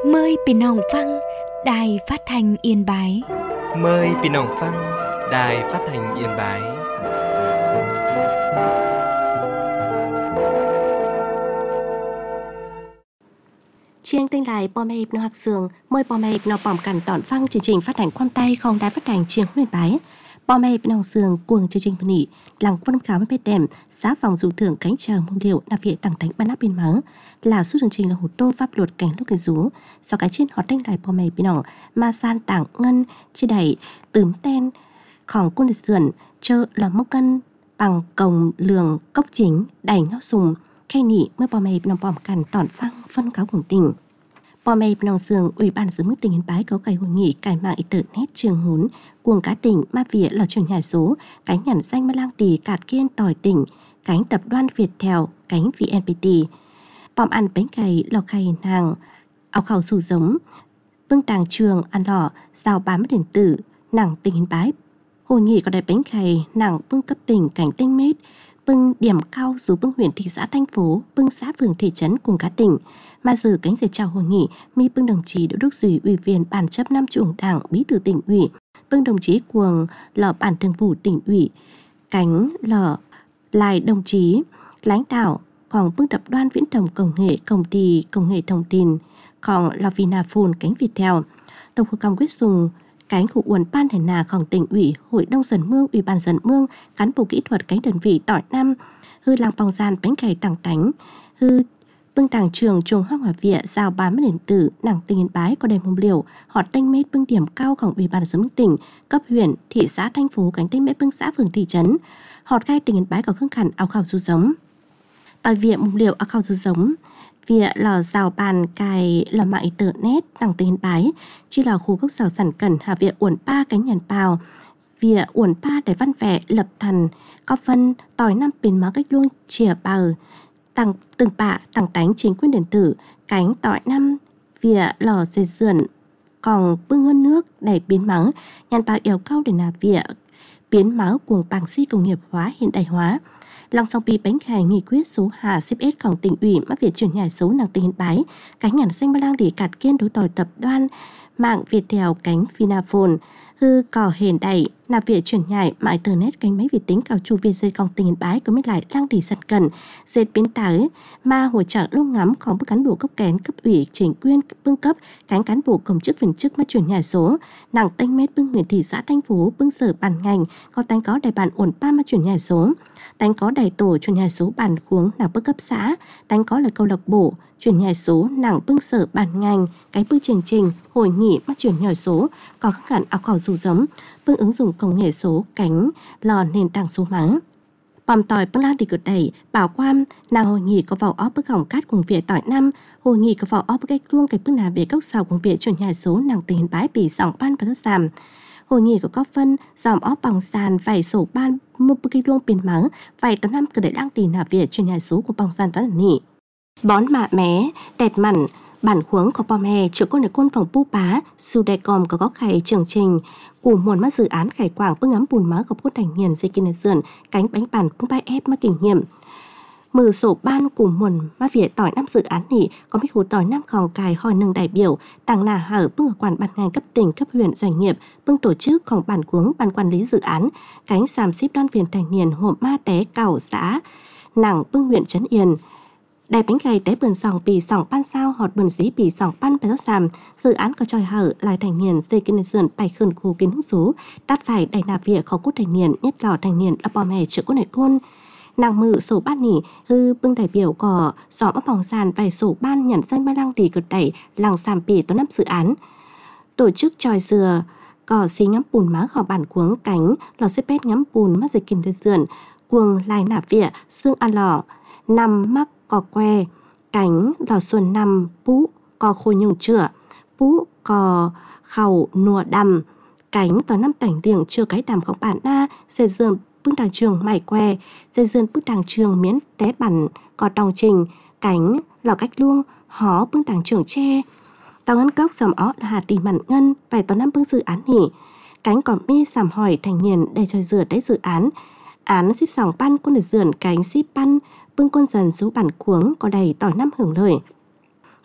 Mờiพี่น้องฟังđài phát thanh Yên Bái. Mời พี่น้องฟัง Đài Phát thanh Yên Bái. Chiêng tinh lại bò mê nó học sường, mời bò mê nó bỏm cằn tọn phăng chương trình phát hành quan tay không đài phát hành chiêng Yên Bái. Bò mê nó sường cuồng chương trình nỉ, làng quân khám bê đèm, xã phòng dù thưởng cánh chờ môn điệu nạp viện tặng đánh ban áp biên máu. Là suốt chương trình là hồ tô pháp luật cảnh lúc cái rú. Sau cái trên họ đánh lại bò mê bên nọ, ma san tảng ngân, chia đẩy, tướm ten, khỏng quân sườn, chơ là mốc cân, bằng cồng lường, cốc chính, đẩy nhó sùng, khay nỉ mới bò mê nó bỏm cằn tọn phăng phân cáo cùng tình. Bò mê nòng sường, Ủy ban giữ mức tỉnh Yên Bái có cái hội nghị cải mạng internet trường hún cuồng cá tỉnh ma vía lò chuyển nhà số cánh nhận danh ma lang tì cạt kiên tỏi tỉnh cánh tập đoàn Viettel cánh VNPT bòm ăn bánh cày lò khay nàng áo khẩu sù giống bưng tàng trường ăn lò giao bán điện tử nàng tỉnh Yên Bái. Hội nghị có đại bánh cày nàng bưng cấp tỉnh cảnh tinh mết bưng điểm cao dù bưng huyện thị xã thành phố bưng xã phường thị trấn cùng cá tỉnh. Mà dự cánh dệt chào hội nghị mi bưng đồng chí Đỗ Đức Duy ủy viên ban chấp năm Trung Đảng bí thư tỉnh ủy bưng đồng chí cuồng lò ban thường vụ tỉnh ủy cánh lò lại đồng chí lãnh đạo còn bưng tập đoàn viễn thông công nghệ công ty công nghệ thông tin còn lò Vinaphone cánh Viettel tổng hội công quyết dùng cánh khu uẩn ban hải nàของtỉnh ủy hội đông dân mương ủy ban dân mương cán bộ kỹ thuật cánh đơn vị tỏi năm hư làng bòng gian bánh cày tặng tánh hư bưng tàng trường trường Hoa Hòa Viện giao bán điện tử nàng tỉnh Yên Bái có đầy mông liều họ tanh mết bưng điểm caoของủy ban dân tỉnh cấp huyện thị xã thành phố cánh tanh mết bưng xã phường thị trấn họ gai tỉnh Yên Bái có khương khẩn áo khảo du giống tại viện mông liều áo khảo du giống viện lò giao bàn cài lò mạng internet nàng tỉnh Yên Bái chỉ là khu gốc sở sản cẩn hạ viện uẩn ba cánh nhàn bào viện uẩn ba để văn vẻ lập thần có phân tỏi năm pin máu cách luôn chìa bờ tặng từng bạ tặng đánh chính quyền điện tử cánh tỏi năm vỉa lò dây sườn còn bưng hơn nước để biến máu nhàn tạo yêu cầu để nạp vỉa biến máu cuồng bằng si công nghiệp hóa hiện đại hóa lòng sau pi bánh cày nghị quyết số hà xếp sของtỉnh ủy mắc việc chuyển nhà số nàng tỉnh Yên Bái cánh nhàn xanh ba lang để cạt kiên đối tỏi tập đoàn mạng Viettel cánh Vinaphone hư cò hền đẩy nạp việc chuyển nhảy mạng internet cánh máy vi tính cao chu viên dây công tỉnh Yên Bái có mấy lại lang đi sật cần dệt biến tới mà hỗ trợ lúc ngắmของbức cán bộ cấp kén cấp ủy chính quyền bưng cấp cánh cán bộ công chức viên chức mà chuyển nhà số nàng tanh mét bưng huyện thị xã thành phố bưng sở bàn ngành có tánh có đại bản ổn pa mà chuyển nhà số tánh có đại tổ chuyển nhà số bản khuống nàng bức cấp xã tánh có là câu lạc bộ chuyển nhà số nàng bưng sở bàn ngành cái bưng chương trình hội nghị mà chuyển nhà số có khắc hẳn áo khảo dù giống bưng ứng dụng công nghệ số cánh lò nền tảng số máu bòm tỏi bưng lang đi cực đẩy bảo quan nàng hội nghị có vào óp bức hỏng cát cùng viện tỏi năm hội nghị có vào óp bức cách luông cái bức nào về cốc sào cùng viện chuyển nhà số nàng tỉnh Yên Bái bị sòng ban và thất giảm hội nghị có phân dòm óp bằng sàn vài sổ ban một bức cách luông biển máu vài tấn năm cứ để lang đi nạp viện chuyển nhà số của bòng sàn toán nỉ bón mạ mé tẹt mặn bản khuống của bò mè chữa con để côn phòng pu bá su đè còm có khải chương trình củ muôn mắt dự án khải quảng bưng ngắm bùn má của côn thành hiền dây kinh sườn cánh bánh bàn bưng bay ép mắt kinh nghiệm mừ sổ ban củ muôn mắt việt tỏi năm dự án nỉ có mấy khu tỏi năm khòng cài hỏi nâng đại biểu tàng nà hở bưng ở quản ban ngành cấp tỉnh cấp huyện doanh nghiệp bưng tổ chứcของbản khuống ban quản lý dự án cánh sàm ship đoàn viên thành niên hộp ma té cào xã nàng bưng huyện trấn Yên đại bánh cày té bườn sòng bì sòng ban sao họt bườn dí bì sòng ban bài rót sàm dự án có tròi hở lại thành niên dây kinh sườn bài khẩn khu kiến hút số đắt phải đại nạp việc khó cốt thành niên nhất lò thành niên là bò mè chữa cốt này côn nàng mự sổ ban nỉ hư bưng đại biểu cỏ dọn ấp vòng sàn vài sổ ban nhận danh ba lang đi cực đẩy làng sàm bì toán năm dự án tổ chức tròi dừa cỏ xí ngắm bùn má họ bản cuống cánh lò xếp pét ngắm bùn mắt dây kinh sườn cuồng lại nạp vỉa xương ăn lò nằm mắc cò que cánh lò xuân nằm pú cò khôi nhung chữa pú cò khẩu nùa đầm cánh tòa năm tảnh điển chưa cái đàmของbản na dây dương bưng đàng trường mày que dây dương bưng đàng trường miến té bản cò tòng trình cánh lò cách luông hó bưng đàng trường tre tàu ngân cốc dòm ó là hà tì mặn ngân vài tòa năm bưng dự án nỉ cánh còn mi sàm hỏi thành niên để cho rửa đấy dự án ship sòng pan quân được dườn cánh ship pan bưng con dần số bản cuống có đầy tỏi năm hưởng lời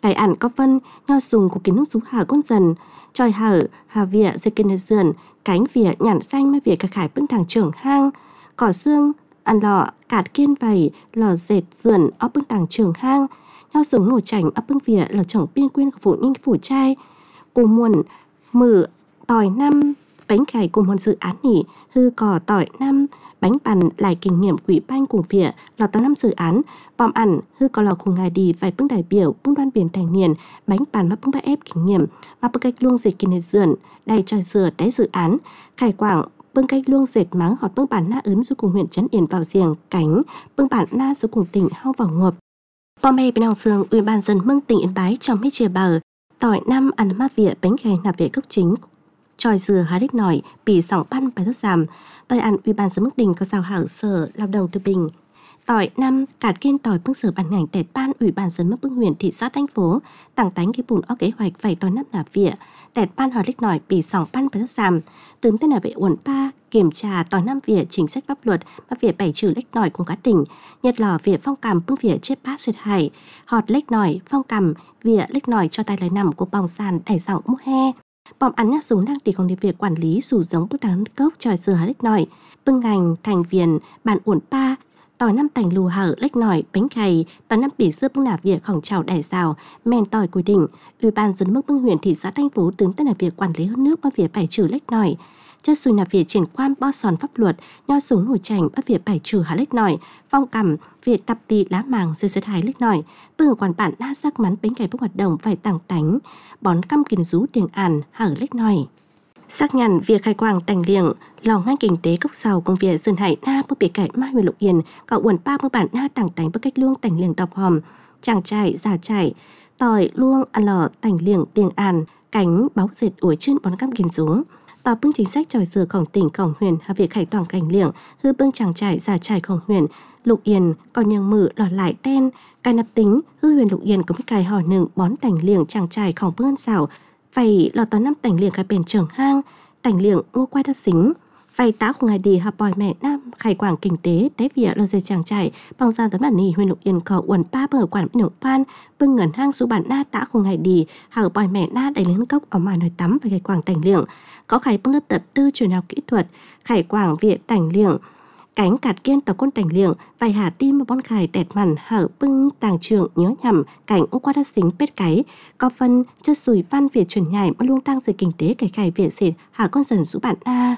cái ảnh có vân nhau sùng của kiến nước rú hà con dần tròi hở hà vỉa dây kinh dườn cánh vỉa nhẵn xanh mai vỉa cả khải bưng thẳng trưởng hang cỏ xương ăn lọ cạt kiên vầy lò dệt dườn ở bưng thẳng trưởng hang nhau sùng nổ chảnh ở bưng vỉa lò chồng biên quyên của phụ ninh phủ trai cùng muộn mử tỏi năm bánh khải cùng một dự án nỉ hư cỏ tỏi năm bánh bàn lại kinh nghiệm quỹ banh cùng vỉa lò tao năm dự án bom ăn hư có lò cùng ngày đi vài bưng đại biểu bưng đoan biển thành niên bánh bàn mà bưng ba ép kinh nghiệm mà bưng cách luông dệt kinh dườn đầy tròi dừa đáy dự án khải quảng bưng cách luông dệt máng họt bưng bản na ướn du cùng huyện trấn yển vào giềng cánh bưng bản na du cùng tỉnh hao vào ngộp bom mê bên hồng sương ủy ban dân mương tỉnh Yên Bái trong mấy chia bờ tỏi năm ăn mát vỉa bánh gai nạp về cốc chính tròi dừa há đích nổi bị sòng pan bài thuốc giảm tỏi ăn ủy ban dân mức đình có giao hảo sở lao động từ bình tỏi năm cạt kiên tỏi bưng sở ban ngành tẹt ban ủy ban dân mức bưng huyện thị xã thành phố tặng tánh cái bùn ở kế hoạch vài tỏi năm nạp vỉa tẹt ban hòa đích nổi bị sòng pan bài thuốc giảm tướng tên là vệ uẩn pa kiểm tra tỏi năm vỉa chính sách pháp luật và vỉa bảy trừ lách nổi cùng các tỉnh nhật lò vỉa phong cằm bưng vỉa chết bát xịt hải họt lách nổi phong cằm vỉa lách nổi cho tay lời nằm của bòng sàn đẩy giọng mũ he bom ăn nhát súng đang đi còn đi việc quản lý sử giống bút đắng cốc tròi dừa há lách nổi bưng ngành thành viền bản uẩn pa tỏi năm tành lù hở lách nổi bánh gầy tỏi năm bỉ xưa bưng nạp vỉa khổng trào đẩy rào men tỏi quy định ủy ban dân mức bưng huyện thị xã thành phố tướng tên là việc quản lý hơn nước và vỉa bảy trừ lách nổi chất xùi nạp vỉa triển quan bo sòn pháp luật nho súng nổi chảnh bắt vỉa bảy trừ há lách nổi phong cằm vỉa tập tì lá màng dưa sét hái lách nổi bưng ở quản bản na sắc mắn bánh gầy bốc hoạt động phải tàng tánh bón căm kiến rú tiền ản hở lách nổi xác nhận việc khai quang tành liệng lò ngay kinh tế cốc sầu công việc sơn hải na bức bị cải mai huyện lục yên cậu uẩn ba bức bản na tàng tánh bức cách luông tành liệng đọc hòm chàng trải già trải tỏi luông ăn lò tành liệng tiền ản cánh báo dệt ủi trên bón căm kiến rú tỏ bưng chính sách tròi dừa khổng tỉnh khổng huyền hà việc khải toàn cảnh liệng hư bưng chàng trải già trải khổng huyền lục yên còn nhường mử lò lại ten cài nạp tính hư huyền lục yên cũng cài hỏi nừng bón tành liệng chàng trải khổng bưng xảo vậy lò tỏ năm tành liệng cái bền trưởng hang tành liệng ngô quay đất xính vậy tá của ngày đi hà bòi mẹ nam khải quảng kinh tế té vỉa lò dây chàng trải bằng gian tấm bản nì huyền lục yên cọ uẩn ba bờ quản nổ pan bưng ngẩn hang số bản na tá của ngày đi hà bòi mẹ na đầy lên cốc ở mài nồi tắm và khải quảng tành liệng có khải bưng lớp tập tư truyền học kỹ thuật khải quảng viện tành liệng cánh cạt kiên tàu côn tành liệng vài hà tim mà bón khải tẹt mằn hở bưng tàng trường nhớ nhầm cảnh ô qua đất xính pết cái có phân chất sùi văn việt truyền nhảy mà luôn tăng dưới kinh tế cải khải viện xịt hà con dần rũ bản na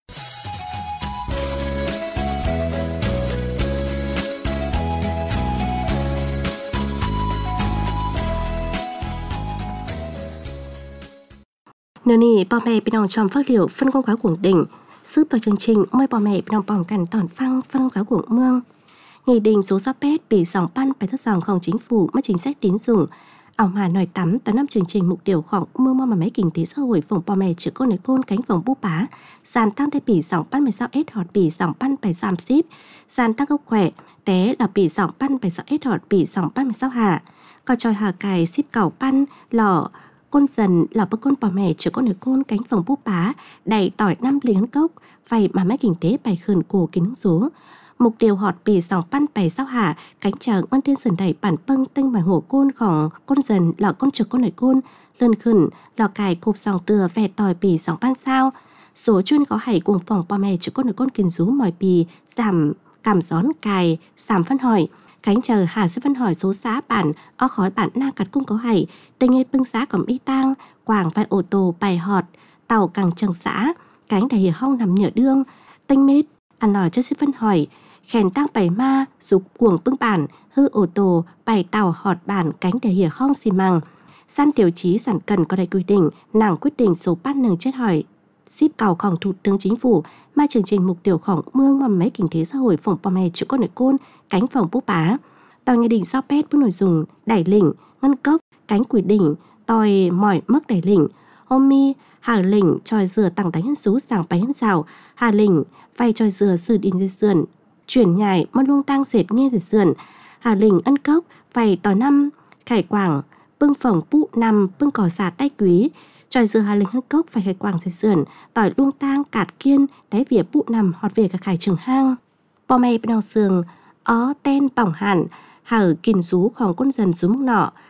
nơi này bò mẹ bị nòng tròn phát liệu phân công khóa của đỉnh sức vào chương trình mời bò mẹ bị nòng bỏng cằn tòn phăng phân công khóa của mương nghị định số 6 pet bị dòng pan bài thất dòng không chính phủ mất chính sách tín dụng ảo mà nòi tắm tới năm chương trình mục tiêu khoảng mương mà mấy kinh tế xã hội phòng bò mẹ chữ con này côn cánh phòng bú bá sàn tăng để bị dòng pan 16 s hot bị dòng pan bài giảm ship sàn tăng gốc khỏe té là bị dòng pan 16 s hot bị dòng pan 16 hạ có tròi hà cài ship cẩu pan lò con dần là bậc con bò mẹ chứa con nửa côn cánh phòng búp bá đầy tỏi năm liếng cốc vậy mà mấy kinh tế bài khẩn cổ kính số mục tiêu họt bì sòng pan bày sao hạ cánh chờ ngân tiên sần đầy bản pâng tinh bản hổ côn khỏng con dần là con chứa con nửa côn lần khẩn lò cài cục sòng từa vẹt tỏi bì sòng pan sao số chuyên có hãy cùng phòng bò mẹ chứa con nửa côn kính rú mỏi bì giảm cảm gión cài giảm phân hỏi cánh chờ hà sẽ phân hỏi số xã bản o khói bản na cắt cung có hãy đây nghe bưng xã cầm y tang quảng vai ô tô bài họt tàu càng trần xã cánh đại hiệp hong nằm nhựa đương tinh mết ăn nòi cho sẽ phân hỏi khen tăng bảy ma dục cuồng bưng bản hư ô tô bài tàu họt bản cánh đại hiệp hong xì măng san tiêu chí sản cần có đầy quy định nàng quyết định số bắt nâng chết hỏi ship cầu khổng thủ tướng chính phủ mai chương trình mục tiêu khổng mương mà mấy kinh tế xã hội phòng bò mè chữ con nổi côn cánh phòng búp bá tòa nghị định sao pet với nội dung đẩy lĩnh ngân cốc cánh quỷ đỉnh tòi mỏi mức đẩy lĩnh hôm mi hà lĩnh tròi dừa tặng tánh hân xú sàng bánh hân xào hà lĩnh vay tròi dừa sử đình dây sườn chuyển nhảy mất luôn tăng dệt nghe dây sườn hà lĩnh ân cốc vay tòi năm khải quảng bưng phồng bụ nằm bưng cỏ sạt đáy quý tròi dừa hà linh hân cốc phải khải quảng dây sườn tỏi luông tang cạt kiên đáy vỉa bụ nằm họt về cả khải trường hang bò mè bên đầu sườn ó ten bỏng hẳn hở kìn rú khoảng con dần rú mốc nọ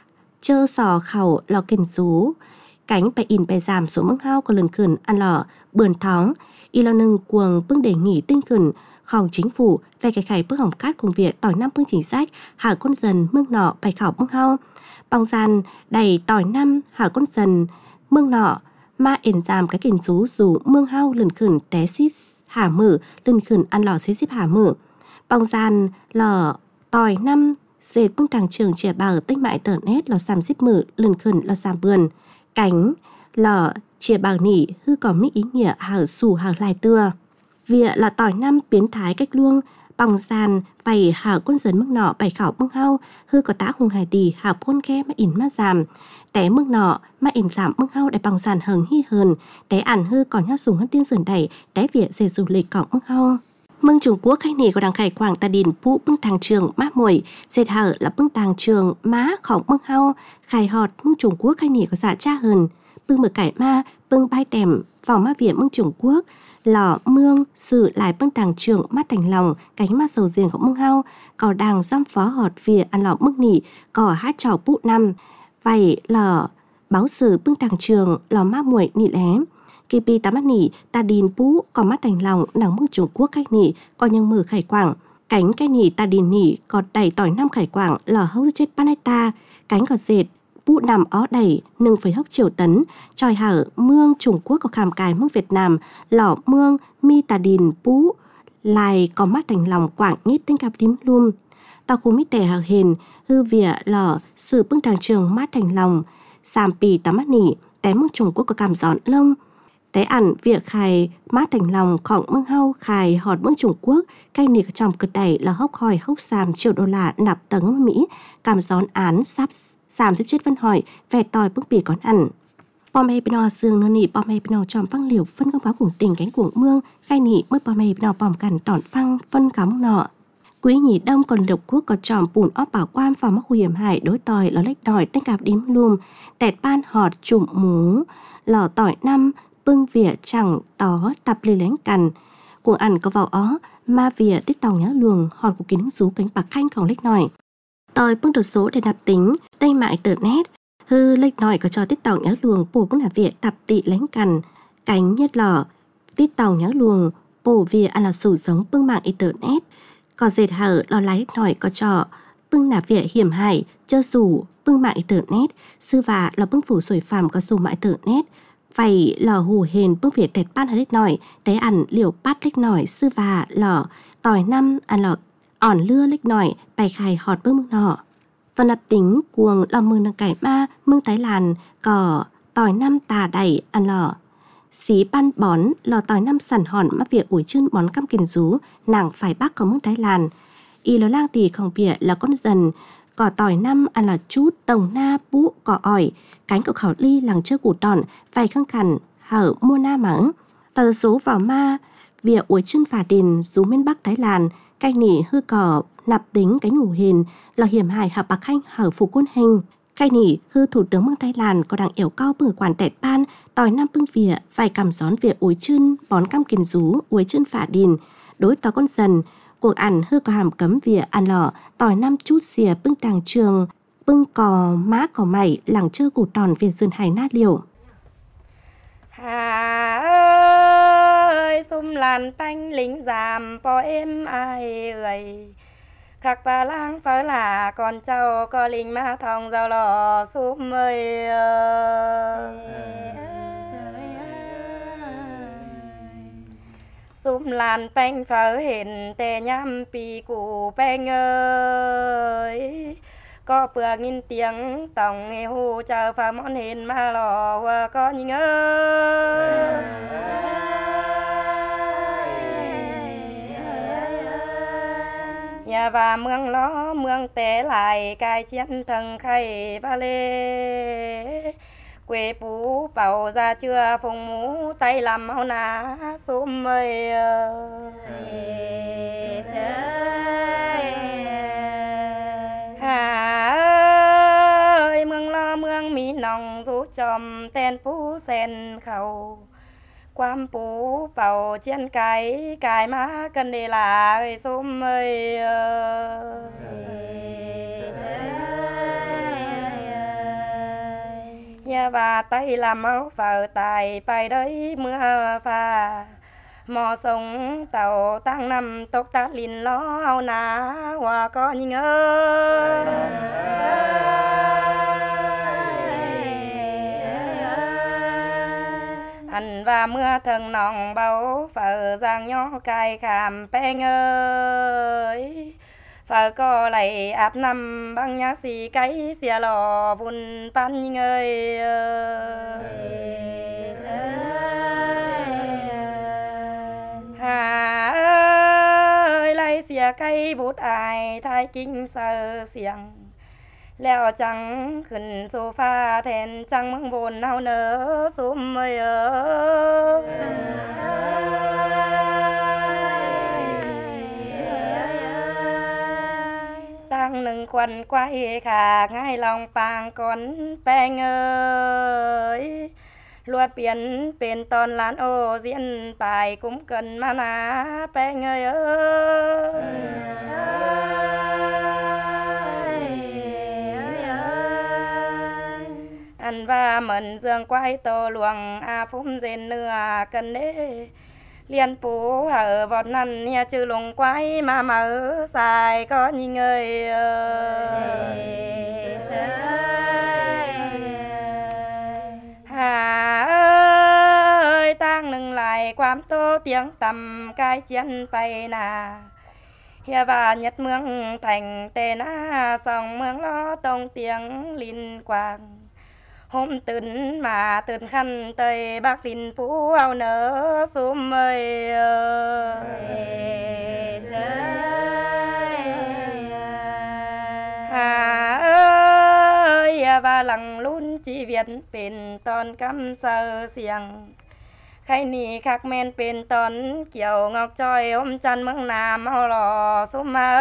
chơ sò khẩu lò kìm rú cánh bè in bè giảm số mưng hao có lần khẩn ăn lò bườn thóng y lo nâng cuồng bưng đề nghỉ tinh khẩn khẩu chính phủ về cái khải bước hỏng cát cùng việc tỏi năm bưng chính sách hạ con dần mương nọ bày khảo mưng hao bằng gian đầy tỏi năm hạ con dần mương nọ ma ẩn giảm cái kìm rú dù mương hao lần khẩn té ship hà mở lần khẩn ăn lò ship hà mở bằng gian lò tỏi năm dệt bưng tràng trường trẻ bào tích mại tờ nét lò xàm ship mở lần khẩn lò xàm bườn cánh lò chia bào nỉ hư có mỹ ý nghĩa hở xù hở lại tưa việc là tỏi năm biến thái cách luông bằng sàn bày hở con dần mức nọ bày khảo mưng hao hư có tá hùng hải đi hảo khôn khe mà in má giảm té mức nọ mà in giảm mưng hao để bằng sàn hờn hi hờn té ản hư còn nhau dùng hơn tiên dần đẩy té việc dệt du lịch cỏ mưng hao mưng Trung Quốc khai nỉ có đằng khải quảng ta điền phụ bưng tàng trường má mồi dệt hở là bưng tàng trường má khỏng mưng hao khai họt mưng Trung Quốc khai nỉ có dạ cha hờn bưng mở cải ma bưng bay tèm vào má viện mưng Trung Quốc lò mương sự lại bưng tàng trường mắt thành lòng cánh mắt sầu riêng của mưng hao có đàng xăm phó họt vỉa ăn lò mưng nỉ có hát trò phụ năm vậy lò báo sử bưng tàng trường lò má muội nỉ lém kỳ pi tá mắt nỉ ta điền pú có mắt thành lòng nắng mưng Trung Quốc khách nỉ có nhưng mở khải quảng cánh cái nỉ ta điền nỉ có đầy tỏi năm khải quảng lò hấu chết paneta cánh có dệt bụ nằm ó đẩy nâng phải hốc triều tấn tròi hở mương Trung Quốc có khảm cài mương Việt Nam lò mương mi tà đình pú lại có mắt thành lòng quảng nhít tên cặp tím luôn tao khu mít đẻ hở hền hư vỉa lò sự bưng tràng trường mắt thành lòng sàm pì tá mắt nỉ té mương Trung Quốc có cảm giòn lông té ẩn việc khai mát thành lòng khỏng mương hao khai họt mương Trung Quốc canh nỉ trong cực đẩy là hốc hỏi hốc sàm triệu đô la nạp tấn Mỹ cảm giòn án sắp sàm giúp chết văn hỏi về tòi bức bì con ăn bom mê bên xương nô nỉ bom mê bên tròm phăng liều phân công báo cùng tình cánh cuồng mương gai nỉ mới bom mê bên bom cằn tỏn phăng phân cắm nọ quý nhị đông còn lục quốc có tròm bùn óp bảo quan vào mắc hiểm hại đối tòi lò lách đòi tên cạp đím lùm tẹt ban họt trụm mú lò tỏi năm bưng vỉa chẳng tó tập lì lén cằn cuồng ăn có vào ó ma vỉa tích tàu nhớ luồng họt của kính rú cánh bạc khanh còn lách nòi tòi bưng đồ số để nạp tính tây mại tờ nét hư lệch nòi có cho tiết tàu nhớ luồng bổ bưng là việc tập tị lánh cằn cánh nhất lò tiết tàu nhớ luồng bổ việc ăn là sủ giống bưng mạng internet có dệt hở lo lái nòi có cho bưng là việc hiểm hại chơ sủ bưng mạng internet sư và là bưng phủ sủi phàm có sủ mạng internet vậy lò hù hền bưng việc đẹp ban hết nòi té ăn liều bát lếch nòi sư và lò tỏi năm ăn lò ỏn lưa lếch nòi bày khai họt bưng mương nọ phần lập tính cuồng lò mương nâng cải ma mương tái làn cỏ tỏi năm tà đẩy ăn lò xí ban bón lò tỏi năm sẵn hòn mắc việc ủi chân bón căm kiền rú nàng phải bác có mương tái làn y lò lang tì không bịa là con dần cỏ tỏi năm ăn là chút tổng na bú cỏ ỏi cánh của khảo ly làng chơ củ tòn vài khăn khẩn hở mua na mắng tờ số vào ma việc ủi chân phà đền rú bên bắc Thái Lan cay nỉ hư cỏ nạp tính cái ngủ hiền lò hiểm hại hợp bạc khanh hở phủ quân hình cay nỉ hư thủ tướng mương Thái Lan có đảng yểu cao bừng quản tẹt ban tỏi năm bưng vỉa vài cảm gión việc ủi chân bón cam kiền rú ủi chân phà đền đối tỏ con dần cuộc ăn hư có hàm cấm vỉa ăn lò tỏi năm chút xìa bưng đàng trường bưng cò má cò mày làng chơ củ tròn việt dườn hải nát liều Hà ơi xung làn tanh lính giảm po em ai ơi khắc và lang phở là con cháu có lính ma thòng giàu lò xung ơi xung làn bánh phở hình tè nhắm pì cụ bánh ơi có bữa nghìn tiếng tổng nghe hù chờ phá món hình mà lò và có nhìn ơi nhà và mương ló mương té lại cài chiến thần khay ba lê quê phú bảo ra chưa phùng mũ tay làm máu ná xôm ơi Hà ơi mương lo mương mỹ nòng rú chòm tên phú sen khẩu quam phú bảo chiến cái má cần đi là ơi xôm ơi và tay làm áo phở tài bài đấy mưa pha mò sông tàu tăng năm tốc tát lìn ló ao ná hòa có nhìn ơi anh và mưa thần nòng bao phở giang nhỏ cài khảm beng ơi phở có lại áp năm băng nhá xì cái xìa lò vun pan nhìn ơi hà ơi lấy xìa cây bút ai thái kinh sờ xiềng leo trắng khẩn sofa thèn trăng măng bồn nào nở xôm ơi tăng nâng quần quay khả ngay lòng pàng con beng ơi luật biến bên toàn lán ô diễn bài cũng cần mà ná beng ơi anh và mần dương quay tô luồng phúng dên nửa cần đế liên phú ở vọt năn nha chư lùng quay mà mở xài có nhìn ơi hà ơi tăng nâng lại quám tô tiếng tầm cái chiến bay nà hiệp và nhất mương thành tên sòng mương lo tông tiếng linh quang hômตื่n màตื่n khăn tây bác đình phú ao nở xúm ơi hà ơi và lằng luôn chỉ việt bên toàn cắm sờ xiềng khay nì khắc men bên toàn kiểu ngọc trôi ôm chăn mương nam ao lò xúm mà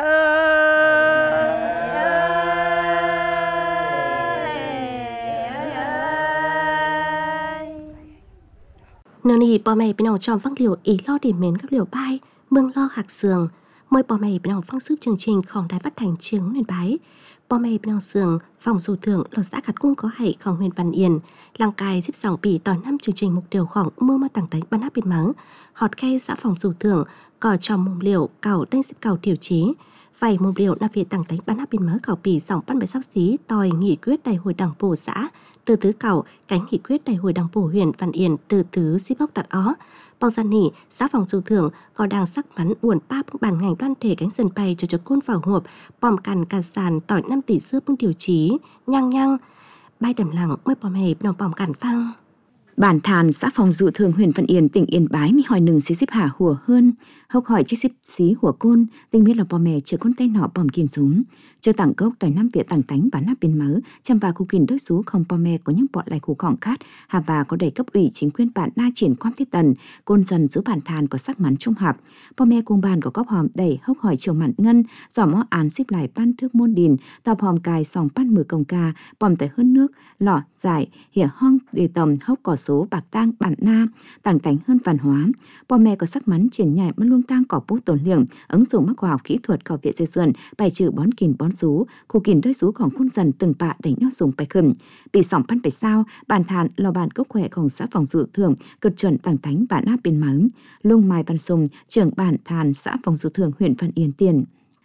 Nương nì bò mày bên nào tròn phăng liều ý lo điểm mến các liều bay mương lo hạc sườn mời bò mày bên nào phăng sức chương trìnhของđài phát thanh Chiêng Huyền Bái bò mày bên nào sườn phòng dù thưởng lột xã khát cung có hãyของHuyền Văn Yên làng cài xếp sòng bì tòn năm chương trình mục tiêuของmưa mà tặng tánh ban áp bên mắng họt khay xã phòng dù thưởng cỏ tròn mồm liều cào đanh xếp cào tiểu chí vài mồm liều nạp việt tặng tánh ban áp bên mắng cào bì sòng ban bài sắp xí tòi nghị quyết đại hội đảng bộ xã từ tứ cào cánh nghị quyết đại hội đảng bộ huyện Văn Yên từ tứ xí bốc tạt ó bao gian nỉ xã phòng dù thưởng có đang sắc bắn buồn ba bức bàn ngành đoan thể cánh sân bay cho côn vào hộp bòm cằn cà sàn tỏi 5 tỷ xưa bưng điều chí nhang bay đầm lặng mới bòm hề đồng bòm cằn phăng bản thàn xã phòng dụ thường huyện Văn Yên tỉnh Yên Bái mi hỏi nừng xí xíp hà hùa hơn hốc hỏi chiếc xíp xí hùa côn tình biết là bò mè chờ con tay nọ bòm kiên súng chờ tặng cốc tỏi năm viện tặng tánh bán nắp bên mớ chăm và khu kiên đối xú không bò mè có những bọn lại khu khỏng khát hà và có đầy cấp ủy chính quyền bản na triển quan thiết tần côn dần giữ bản thàn có sắc mắn trung hạp bò mè cùng bàn có cốc hòm đầy hốc hỏi chiều mặn ngân giỏ mó án xíp lại ban thước môn đìn tàu hòm cài sòng ban mử công ca bòm tại hơn nước lọ giải hỉa hong đề tầm hốc cỏ số bạc tang bản na tặng tánh hơn văn hóa bò mè có sắc mắn triển nhảy mất luôn tang cỏ bút tổn liệng ứng dụng mắc khoa học kỹ thuật cỏ viện dây dườn bài trừ bón kìn bón sú khu kìn đôi súของquân dần từng bạ đánh nhau dùng bài khẩn bị sòng pan bài sao bàn thàn lò bàn cốc khỏeของxã phòng dự thường cực chuẩn tặng tánh bản áp bên mắng lung mai ban sùng trưởng bản thàn xã phòng dự thường huyện Văn Yên tiền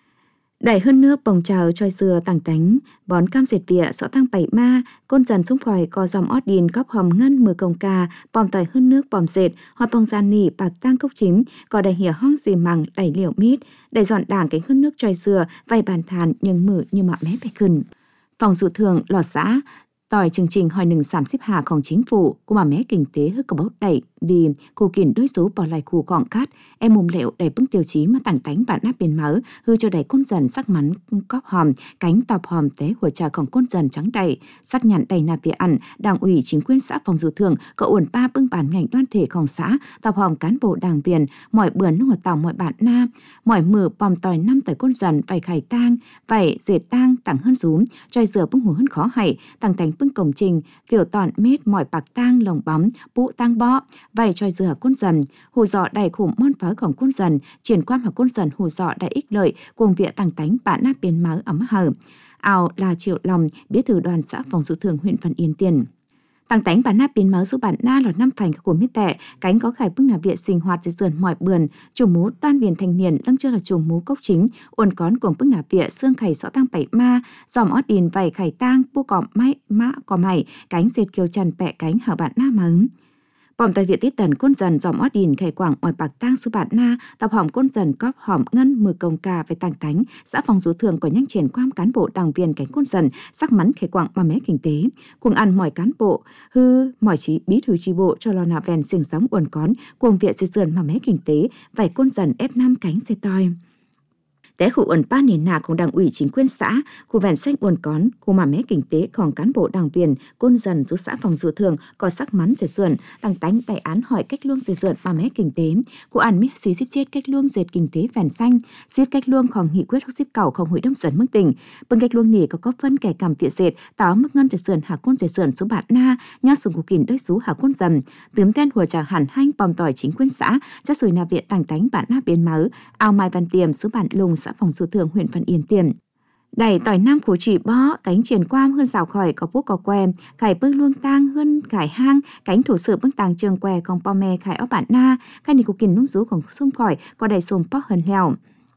đẩy hơn nước bồng trào trôi dừa tàng tánh bón cam dệt vịa sọ tăng bảy ma côn dần xung khỏi có dòng ót điền góp hòm ngân mưa công ca bòm tỏi hơn nước bòm dệt hoa bông gian nỉ bạc tăng cốc chín có đầy hỉa hong dì mằng đẩy liều mít đẩy dọn đảng cánh hơn nước trôi dừa vay bàn thàn nhưng mử như mạ mé phải khẩn phòng dự thường lọt xã tỏi chương trình hỏi nừng giảm xếp hạของchính phủ của mà mé kinh tế hơi có bốc đẩy đi khu kiển đối số bỏ lại khu gọn cát em mồm liệu đầy bưng tiêu chí mà tặng tánh bản áp bên máu hư cho đầy côn dần sắc mắn cóp hòm cánh tọp hòm té của tràของcôn dần trắng đầy sắc nhận đầy nạp về ăn đảng ủy chính quyền xã phòng dù thường có uẩn ba bưng bản ngành đoan thểของxã tọp hòm cán bộ đảng viên mọi bữa nước tàu mọi bạn na mọi mử bòm tỏi năm tỏi côn dần vảy khải tang vảy dệt tang tặng hơn rúm trôi dừa bưng hồ hơn khó hảy tặng tánh bưng công trình phiểu tọn mết mọi bạc tang lồng bóng bụ tang bó vay trôi dừa côn dần hù dọ đầy khủng môn pháoของcôn dần triển quan hoặc côn dần hù dọ đầy ích lợi cùng viện tàng tánh bản nắp biến máu ấm hở ảo là triệu lòng biết thử đoàn xã phòng dự thường huyện Văn Yên tiền Tăng tánh bản na biến máu giúp bản na lọt năm phành của miết tệ, cánh có khải bưng là viện sinh hoạt dưới dườn mỏi bườn, chủ mú đoan biển thành niên lăng chưa là chủ mú cốc chính, uốn cón cuồng bưng là viện xương khải rõ tăng bảy ma, dòm ót đìn vảy khải tang, bu cỏ mãi mã cỏ mày, cánh dệt kiều trần bẹ cánh hở bản na mà ứng. Bòm tại viện tiết tần côn dần dòm ót đìn khải quảng ngoài bạc tang su bản na, tập hòm côn dần cóp hòm ngân mười công cà về tăng tánh, xã phòng dù thường có nhăng triển quam cán bộ đảng viên cánh côn dần, sắc mắn khải quảng mà mé kinh tế, cuồng ăn mỏi cán bộ, hư mỏi trí bí thư chi bộ cho lo nà vèn sừng sóng uốn cón, cuồng viện dây dườn mà mé kinh tế, vảy côn dần ép năm cánh xe toi. Té khu uẩn ba nền nàของđảng ủy chính quyền xã, khu vẹn xanh uẩn cón, khu mà mé kinh tếของcán bộ đảng viên, côn dần giúp xã phòng dù thường có sắc mắn dệt dườn, tăng tánh bày án hỏi cách luông dệt dườn mà mé kinh tế, khu ăn mi xí xít chết cách luông dệt kinh tế vẹn xanh, xít cách luôngของnghị quyết hốc xíp cầuของhội đồng dân mức tỉnh, bằng cách luông nỉ có phân kẻ cảm tiện dệt, táo mức ngân dệt dườn hạ côn dệt dườn số bạt na, nhau sùng của kìn đôi số hạ côn dầm, tướm ten hùa trà hẳn hanh bòm tỏi chính quyền xã, chắc sùi nà viện tăng tánh bản na biến máu, ao mai văn tiềm số bản lùng xã phòng dù thường huyện Văn Yên Tiềm. Đẩy tỏi nam phủ chỉ bó, cánh triển quam hơn rào khỏi có bút có que, khải bưng luông tang hơn khải hang, cánh thủ sự bưng tàng trường que còn po me khải ó bản na, khai nì cục kìn nung rú còn xung khỏi, có đầy xùm po hơn heo.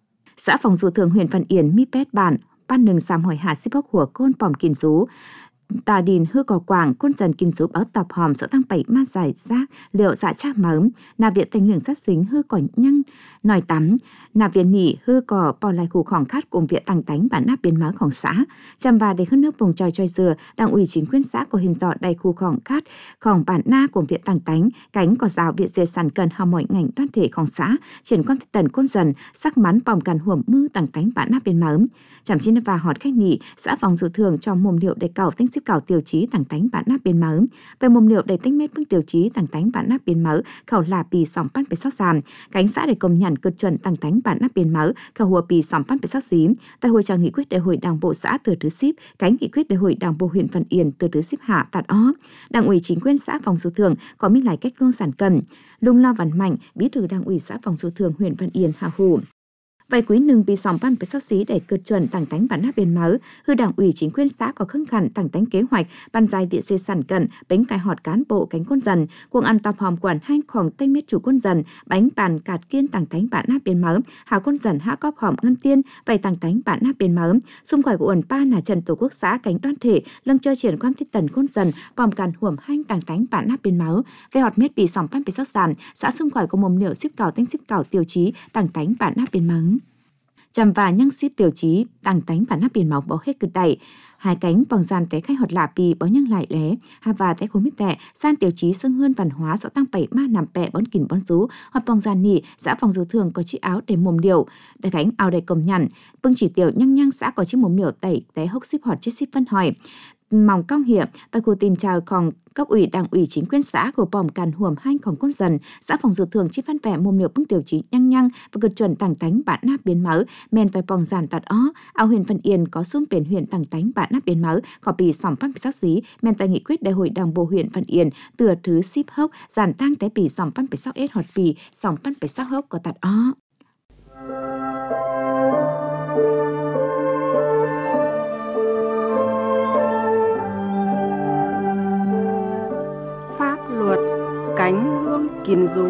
Xã phòng dù thường huyện Văn Yên mi pét bản, ban nừng xàm hỏi hạ xếp hốc hùa côn pòm kìn rú. Tà đìn hư cỏ quảng, côn dần kinh số báo tập hòm sợ tăng bảy ma giải rác, liệu dạ cha mớm, nà viện tình lường sát dính hư cỏ nhăng, nòi tắm, nà viện nỉ hư cỏ bò lại khu khỏng khát cùng viện tăng tánh bản nắp biến máu khỏng xã, chăm và để hơn nước vùng tròi tròi dừa, đảng ủy chính quyền xã của hình dọ đầy khu khỏng khát, khỏng bản na cùng viện tăng tánh, cánh cỏ rào viện dề sản cần hào mọi ngành đoàn thể khỏng xã, triển quan tần côn dần, sắc mắn bòm càn huẩm mư tăng tánh bản nắp biến máu. Chăm chín và họt khách nỉ, xã phòng dù thường cho mồm liệu để cầu tinh xếp cầu tiêu chí tăng tánh bản nắp biến máu. Về mồm liệu để tinh mét bức tiêu chí tăng tánh bản nắp biến máu, khẩu là pì sòng pan phải sót giảm, cánh xã để công nhận cực chuẩn tăng tánh bản nắp biến máu, khẩu hùa pì sòng pan phải sót xím. Tại hội chào nghị quyết đại hội đảng bộ xã từ thứ ship, cánh nghị quyết đại hội đảng bộ huyện Văn Yên từ thứ ship hạ tạt ó. Đảng ủy chính quyền xã phòng dù thường có minh lại cách luông sản cần, lung lo văn mạnh, bí thư đảng ủy xã phòng dù thường huyện Văn Yên hạ hủ. Vài quý nừng bị sòng pan phải sót xí để cực chuẩn tăng tánh bản nắp biến máu, hư đảng ủy chính quyền xã có khưng khẩn tăng tánh kế hoạch, ban dài viện xê sản cận, bánh cải họt cán bộ cánh côn dần, cuồng ăn tập hòm quản hai khoảng tây mét chủ côn dần, bánh bàn cạt kiên tăng tánh bản nắp biến máu, hào côn dần hạ cóp hòm ngân tiên, vài tăng tánh bản nắp biến máu, xung khỏi của uẩn pa là trần tổ quốc xã cánh đoàn thể, lưng chơi triển quan thiết tần côn dần, vòng càn huẩm hanh tăng tánh bản nắp biến máu, về họt mét bị sòng pan phải sót giảm, xã xung khỏi của mồm liệu ship cào tinh ship cào tiêu chí tăng tánh bản nắp biến máu. Chăm và nhăng ship tiêu chí tăng tánh bản nắp biến máu bỏ hết cực đẩy, hai cánh bằng gian té khách hột lạ pì bó nhăng lại lé, hà và té khối mít tệ, san tiêu chí sưng hơn văn hóa rõ tăng bảy ma nằm bẹ bón kìn bón rú, hoặc bằng gian nỉ, xã phòng dù thường có chiếc áo để mồm điệu, đại cánh áo đầy cầm nhằn, bưng chỉ tiểu nhăng xã có chiếc mồm điệu tẩy té hốc ship họt chết ship phân hỏi. Mong cong hiệp, tại khu tin chào còn cấp ủy đảng ủy chính quyền xã của bòm càn huẩm hanhของcôn dần, xã phòng dù thường chi văn vẻ mồm liệu bưng tiêu chí nhăng và cực chuẩn tăng tánh bản nắp biến máu, men tại bòng giàn tạt ó, ao huyện Văn Yên có xung biển huyện tăng tánh bản nắp biến máu, có bì sòng pan sắc xí, men tại nghị quyết đại hội đảng bộ huyện Văn Yên, tựa thứ ship hốc, giàn tăng té bì sòng pan sắc ết hột bì, sòng pan sắc hốc có tạt ó. Cánh hương kiền rú.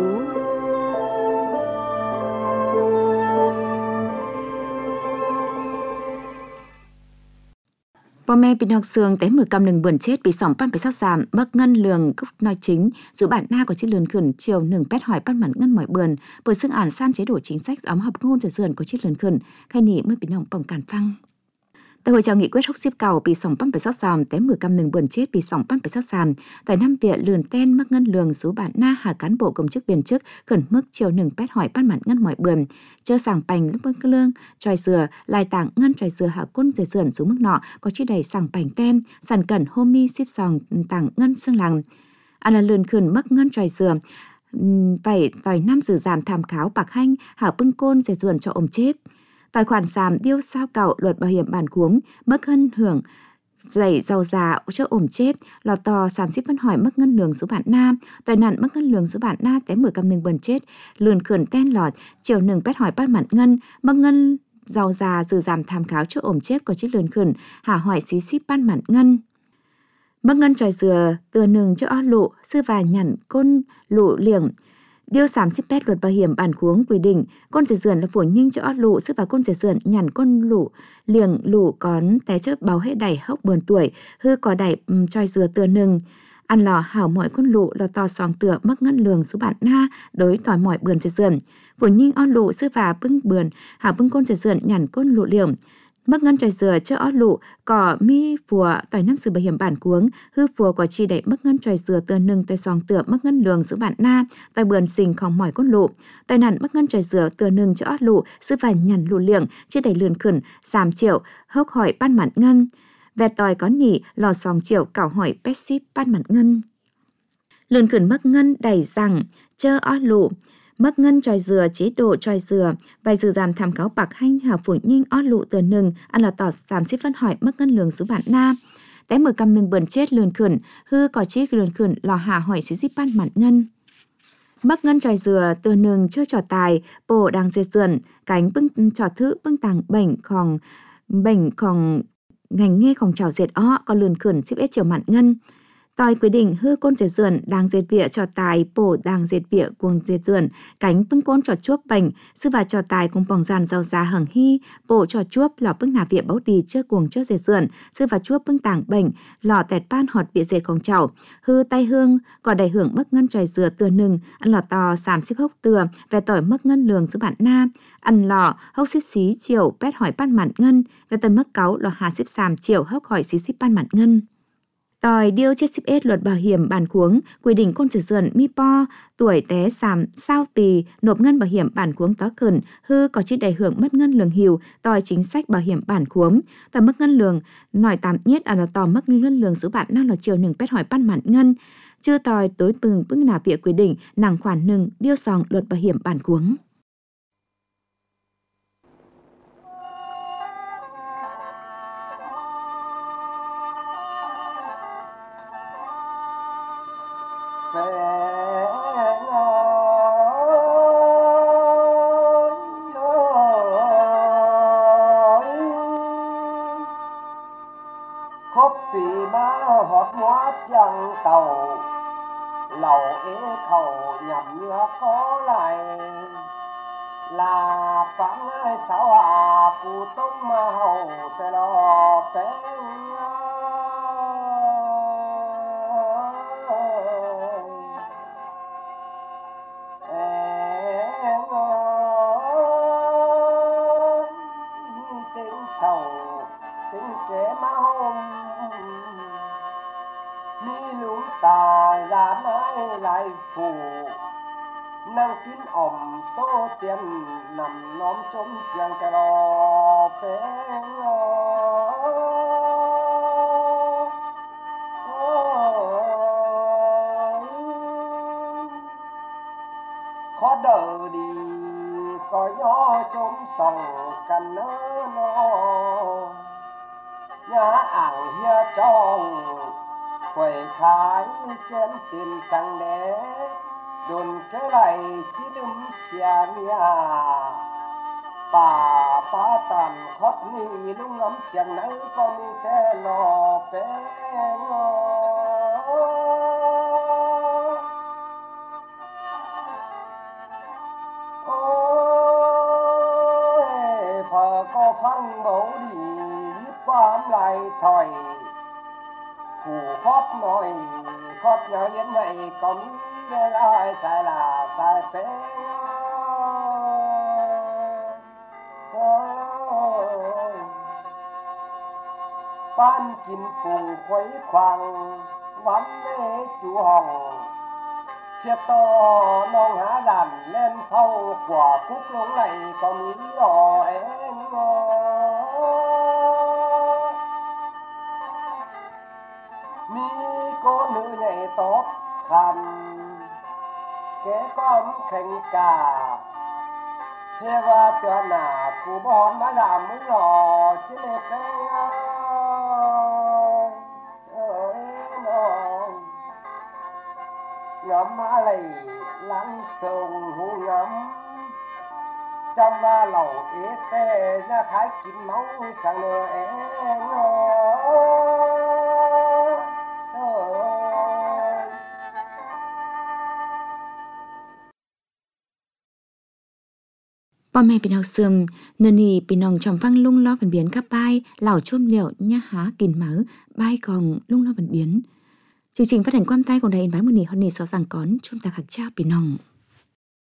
Bò me bị nọc xương té 10 cam lừng bườn chết bị sòng pan phải sót giảm, mất ngân lường gốc nói chính, dù bản na của chiếc lươn khẩn chiều nừng pét hỏi pan mặn ngân mỏi bườn, bởi xương ản san chế độ chính sách ấm hợp ngôn trở dườn của chiếc lươn khẩn, khai nỉ mới bị nòng bỏng cản phăng. Tại hội chào nghị quyết hốc ship cầu bị sòng pan phải sót giảm té 10 cam nừng bườn chết bị sòng pan phải sót giảm, tại năm viện lườn ten mất ngân lường dù bản na hà cán bộ công chức viên chức khẩn mức chiều nừng pét hỏi pan mặn ngân mỏi bườn, chơ sàng bành lúc bưng lương tròi dừa lai tảng ngân tròi dừa hạ côn dừa dườn xuống mức nọ có chi đầy sàng bành tem sản cẩn homie ship sòng tảng ngân xương làng là lườn khẩn mất ngân tròi dừa vậy tỏi năm dừa giảm tham kháo bạc hanh hạ bưng côn dừa dườn cho ôm chếp tài khoản giảm điêu sao cậu luật bảo hiểm bản cuống mất hân hưởng dày giàu già cho ổm chếp lò to sàm ship phân hỏi mất ngân lường số bản na tài nạn mất ngân lường số bản na té 10 cam nừng bần chết lườn khẩn ten lọt chiều nừng pét hỏi bắt mặn ngân mất ngân giàu già dừ giảm tham kháo cho ổm chếp có chiếc lườn khẩn hà hỏi xí ship ban mặn ngân Mất ngân tròi dừa từa nừng cho ó lụ sư và nhằn côn lụ liềng. Điều 30 luật bảo hiểm bản cuống quy định con rể dườn là phổ nhưng cho ót lụ sức vào con rể dườn nhằn con lụ liềng lụ cón té chớp báo hết đẩy hốc bờn tuổi hư có đẩy choi dừa từa nừng ăn lò hảo mọi con lụ lò to sòng tựa mất ngân lường số bạn na đối tỏi mỏi bườn rể dườn phổ nhưng ót lụ sư và bưng bườn hảo bưng con rể dườn nhằn con lụ liềng mất ngân tròi dừa cho ót lụ cỏ mi phùa tỏi năm sự bảo hiểm bản cuống hư phùa có chi đẩy mất ngân tròi dừa từa nừng tỏi sòng tựa mất ngân lường giữ bạn na tỏi bườn xình khòng mỏi con lụ tỏi nản mất ngân tròi dừa từa nừng cho ót lụ sư và nhằn lụ liệng chi đẩy lườn khẩn giảm triệu hốc hỏi ban mạn ngân vẹt tỏi có nỉ lò sòng triệu cảo hỏi pet ship ban mạn ngân lườn khẩn mất ngân đẩy rằng chơ ót lụ mất ngân tròi dừa chế độ tròi dừa bài dừa giảm tham cáo bạc hanh hảo phủ nhinh ót lụ từa nừng ăn là tỏ giảm xếp phân hỏi mất ngân lường số bạn na té mở cầm nừng bẩn chết lườn khẩn hư có chi lườn khẩn lò hà hỏi xí xíp ban mạn ngân mất ngân tròi dừa từa nừng chơi trò tài bồ đang dệt dườn cánh bưng trò thử bưng tàng bệnh khòng ngành nghe khòng trào dệt ó còn lườn khẩn xếp ết chiều mạn ngân tỏi quy định hư côn dệt dườn đang dệt vịa trò tài bổ đang dệt vịa cuồng dệt dườn cánh bưng côn trò chuốc bệnh sư và trò tài cùng bỏng giàn giàu giá hằng hy bổ trò chuốc lò bưng nà vịa bấu đi chơi cuồng chơi dệt dườn sư và chuốc bưng tàng bệnh lò tẹt ban họt vịa dệt khổng chảo hư tay hương cỏ đầy hưởng mất ngân tròi dừa từa nừng ăn lò to xàm xếp hốc từa về tỏi mất ngân lường giữ bạn na ăn lò hốc xếp xí chiều pét hỏi ban mạn ngân về tỏi mất cáu lò hà xếp xàm chiều hốc hỏi xí xíp ban mạn ngân tỏi điêu chết xếp ết luật bảo hiểm bản cuống quy định con rể dườn mi po tuổi té sàm sao tì nộp ngân bảo hiểm bản cuống tó khẩn hư có chi đầy hưởng mất ngân lường hiu tỏi chính sách bảo hiểm bản cuống tỏi mất ngân lường nỏi tạm nhất là tỏi mất ngân lường giữ bạn năng là chiều nừng pét hỏi ban mạn ngân chưa tỏi tối bưng nà bịa quy định nàng khoản nừng điêu sòng luật bảo hiểm bản cuống khóc vì má hót mót chẳng tàu lầu ế khẩu nhằm nhớ có lại là phán sao cụ tông mà hầu tê lo phén tiếng thầu tiếng kẻ má hôm mi lũng tà ra mãi lại phù năng kín ỏm tô tiền nằm nóm trốn chiang cái lo phén khó đợi đi có gió trốn sòng cành nó nhà ảng hia trong quầy khái chén tiền sang đế đồn cái lại chỉ đừng xia nia bà phá tàn khót ni lúc ngắm xiềng nắng con đi thế lò phé phở có phăng bấu đi giúp quám lại thòi phủ khót nồi khót nhớ yến này có mỹ để ai sai là sai phế ban kín phùng khuấy khoang vắn lê chú hồng xe to nong há đàn lên phâu của cúc lũng này có mỹ đỏ em mi cô nữ nhảy tốt khăn kế con khanh cả thế và tuyển nà cụ bón má làm mũi lò chứ lê phê ngắm má lầy lắng sông hú ngắm trong ba lầu ế tê ra khái kín máu sang nửa em Bò mẹ bên học sườn, nơi này bên nòng trong phăng lung lo phần biến các bài, lảo chôm liệu, nhá há, kín mở, bài còn lung lo phần biến. Chương trình phát hành quam tay của Đài Yên Bái một nỉ hơn nỉ sáu giảng cón, chúng ta khắc trao bên nòng.